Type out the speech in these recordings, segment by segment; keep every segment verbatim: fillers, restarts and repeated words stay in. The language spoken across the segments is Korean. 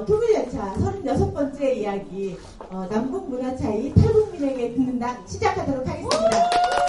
어, 통일열차 서른여섯 번째 이야기 어, 남북 문화 차이 탈북민에게 듣는다 시작하도록 하겠습니다.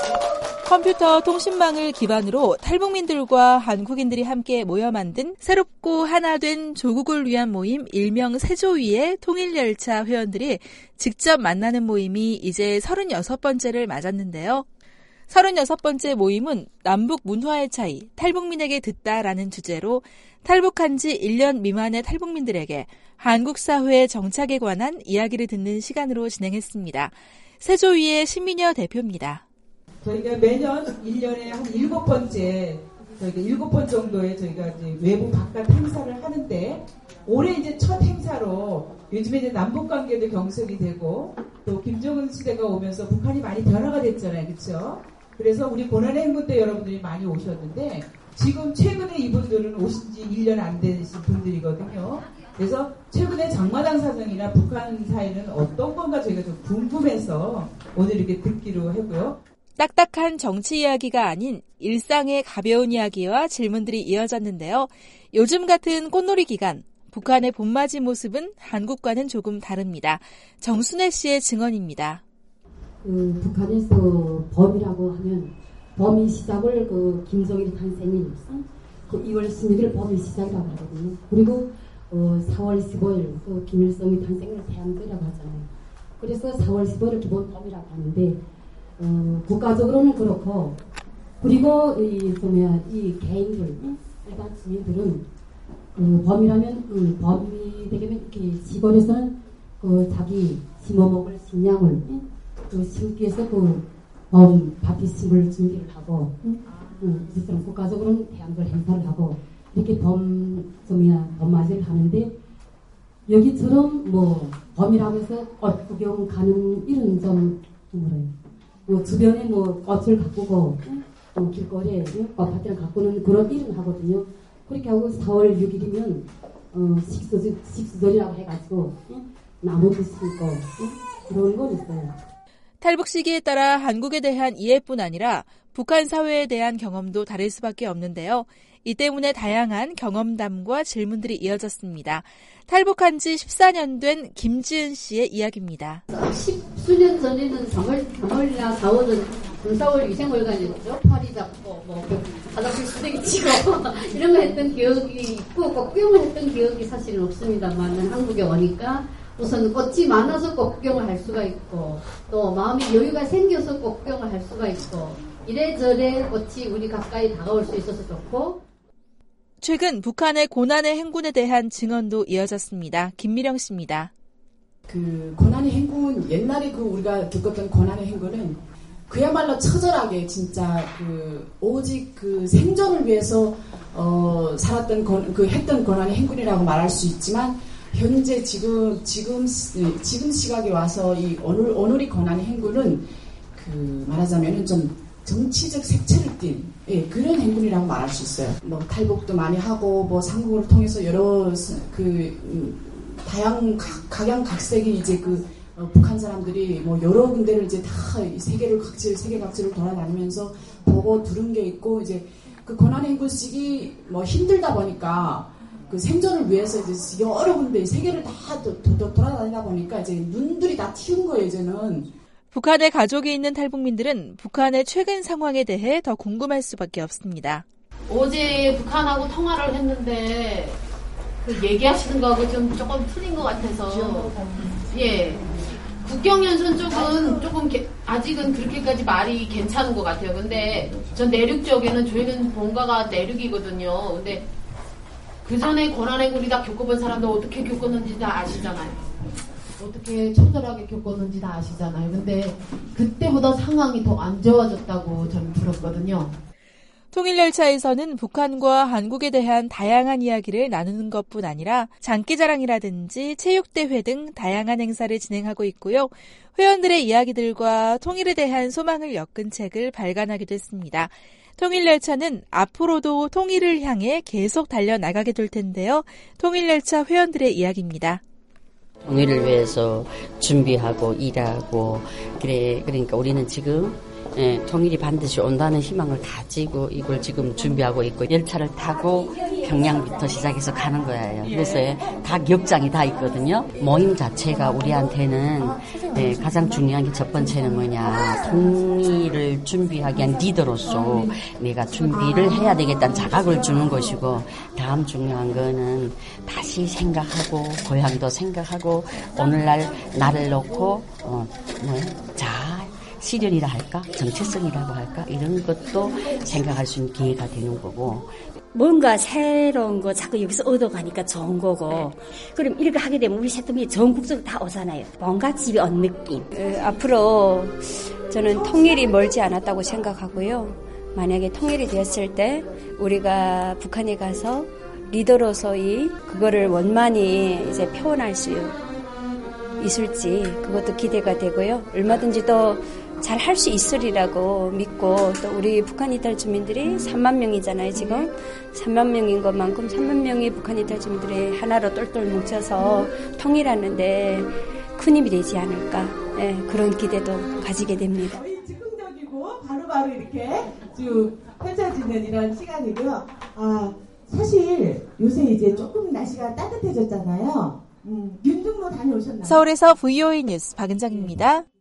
컴퓨터 통신망을 기반으로 탈북민들과 한국인들이 함께 모여 만든 새롭고 하나된 조국을 위한 모임 일명 세조위의 통일열차 회원들이 직접 만나는 모임이 이제 서른여섯 번째를 맞았는데요. 서른여섯 번째 모임은 남북 문화의 차이, 탈북민에게 듣다라는 주제로 탈북한 지 일 년 미만의 탈북민들에게 한국 사회의 정착에 관한 이야기를 듣는 시간으로 진행했습니다. 세조위의 신민여 대표입니다. 저희가 매년 일 년에 한 일곱 번째, 저희가 일곱 번 정도의 저희가 이제 외부 바깥 행사를 하는데, 올해 이제 첫 행사로 요즘에 이제 남북 관계도 경색이 되고, 또 김정은 시대가 오면서 북한이 많이 변화가 됐잖아요. 그렇죠? 그래서 우리 고난의 행군 때 여러분들이 많이 오셨는데, 지금 최근에 이분들은 오신 지 일 년 안 되신 분들이거든요. 그래서 최근에 장마당 사정이나 북한 사이는 어떤 건가 저희가 좀 궁금해서 오늘 이렇게 듣기로 하고요. 딱딱한 정치 이야기가 아닌 일상의 가벼운 이야기와 질문들이 이어졌는데요. 요즘 같은 꽃놀이 기간, 북한의 봄맞이 모습은 한국과는 조금 다릅니다. 정순애 씨의 증언입니다. 그 북한에서 범이라고 하면 범이 시작을 그 김정일 탄생일 그 이월 십육일 범이 시작이라고 하거든요. 그리고 어, 사월 십오일 그 김일성이 탄생일 태양절이라고 하잖아요. 그래서 사월 십오일을 기본 범이라고 하는데 어, 국가적으로는 그렇고, 그리고 이, 뭐야, 이 개인들, 일반 시민들은 그 범이라면 음, 범이 되려면 이렇게 시골에서는 그 자기 심어먹을 식량을 그 심기 위해서 그 범 바피 심을 준비를 하고, 음, 음, 국가적으로는 태양절 행사를 하고 이렇게 범 좀이야 범맞이를 하는데, 여기처럼 뭐 범이라고 해서 꽃 구경 가는 이런 좀 뭐래요. 뭐 주변에 뭐 꽃을 가꾸고 어, 길거리에 꽃밭을 가꾸는 그런 일은 하거든요. 그렇게 하고 사월 육일이면 어, 식수절, 식수절이라고 해가지고 응? 나무도 심고 응? 그런 건 있어요. 탈북 시기에 따라 한국에 대한 이해뿐 아니라 북한 사회에 대한 경험도 다를 수밖에 없는데요. 이 때문에 다양한 경험담과 질문들이 이어졌습니다. 탈북한 지 십사 년 된 김지은 씨의 이야기입니다. 십수년 전에는 삼월, 삼월이나 사월은 군사월 위생월간이었죠. 파리 잡고 뭐 바닥을 수대기 치고 이런 거 했던 기억이 있고 꽃구경을 했던 기억이 사실은 없습니다만, 한국에 오니까 우선 꽃이 많아서 꽃구경을 할 수가 있고, 또 마음이 여유가 생겨서 꽃구경을 할 수가 있고, 이래저래 꽃이 우리 가까이 다가올 수 있어서 좋고. 최근 북한의 고난의 행군에 대한 증언도 이어졌습니다. 김미령 씨입니다. 그 고난의 행군, 옛날에 그 우리가 겪었던 고난의 행군은 그야말로 처절하게 진짜 그 오직 그 생존을 위해서 어 살았던 고, 그 했던 고난의 행군이라고 말할 수 있지만, 현재 지금 지금 지금 시각에 와서 이 오늘 오늘의 고난의 행군은 그 말하자면은 좀 정치적 색채를 띤 예, 그런 행군이라고 말할 수 있어요. 뭐 탈북도 많이 하고 뭐 상국을 통해서 여러 그 음, 다양 각, 각양각색의 이제 그 어, 북한 사람들이 뭐 여러 군데를 이제 다 세계를 각지를 세계 각지를 돌아다니면서 보고 들은 게 있고, 이제 그 고난의 행군 시기 뭐 힘들다 보니까 그 생존을 위해서 이제 여러 군데 세계를 다 도, 도, 도, 돌아다니다 보니까 이제 눈들이 다 튀운 거예요, 이제는. 북한에 가족이 있는 탈북민들은 북한의 최근 상황에 대해 더 궁금할 수밖에 없습니다. 어제 북한하고 통화를 했는데 그 얘기하시는 거하고 좀 조금 틀린 것 같아서, 예, 국경연선 쪽은 조금 게, 아직은 그렇게까지 말이 괜찮은 것 같아요. 근데 전 내륙 쪽에는 저희는 본가가 내륙이거든요. 근데 그 전에 고난행군이 다 겪어본 사람들 어떻게 겪었는지 다 아시잖아요. 어떻게 처절하게 겪었는지 다 아시잖아요. 근데 그때보다 상황이 더 안 좋아졌다고 저는 들었거든요. 통일열차에서는 북한과 한국에 대한 다양한 이야기를 나누는 것뿐 아니라 장기자랑이라든지 체육대회 등 다양한 행사를 진행하고 있고요. 회원들의 이야기들과 통일에 대한 소망을 엮은 책을 발간하기도 했습니다. 통일열차는 앞으로도 통일을 향해 계속 달려나가게 될 텐데요. 통일열차 회원들의 이야기입니다. 통일을 위해서 준비하고 일하고 그래 그러니까 우리는 지금 예, 통일이 반드시 온다는 희망을 가지고 이걸 지금 준비하고 있고 열차를 타고 평양부터 시작해서 가는 거예요. 그래서 각 역장이 다 있거든요. 모임 자체가 우리한테는 예, 가장 중요한 게 첫 번째는 뭐냐, 통일을 준비하기 위한 리더로서 내가 준비를 해야 되겠다는 자각을 주는 것이고, 다음 중요한 거는 다시 생각하고 고향도 생각하고 오늘날 나를 놓고 어, 뭐 자아 실현이라 할까, 정체성이라고 할까, 이런 것도 생각할 수 있는 기회가 되는 거고. 뭔가 새로운 거 자꾸 여기서 얻어가니까 좋은 거고, 그럼 이렇게 하게 되면 우리 새tom이 전국적으로 다 오잖아요. 뭔가 집에 온 느낌. 어, 앞으로 저는 통일이 멀지 않았다고 생각하고요. 만약에 통일이 되었을 때 우리가 북한에 가서 리더로서의 그거를 원만히 이제 표현할 수 있을지 그것도 기대가 되고요. 얼마든지 더 잘 할 수 있으리라고 믿고, 또 우리 북한 이탈 주민들이 삼만 명이잖아요. 지금 삼만 명인 것만큼 삼만 명의 북한 이탈 주민들이 하나로 똘똘 뭉쳐서 통일하는데 큰 힘이 되지 않을까, 네, 그런 기대도 가지게 됩니다. 거의 즉흥적이고 바로바로 이렇게 쭉 펼쳐지는 이런 시간이고요. 아, 사실 요새 이제 조금 날씨가 따뜻해졌잖아요. 음, 윤중로 다녀오셨나요? 서울에서 브이오에이 뉴스 박은정입니다.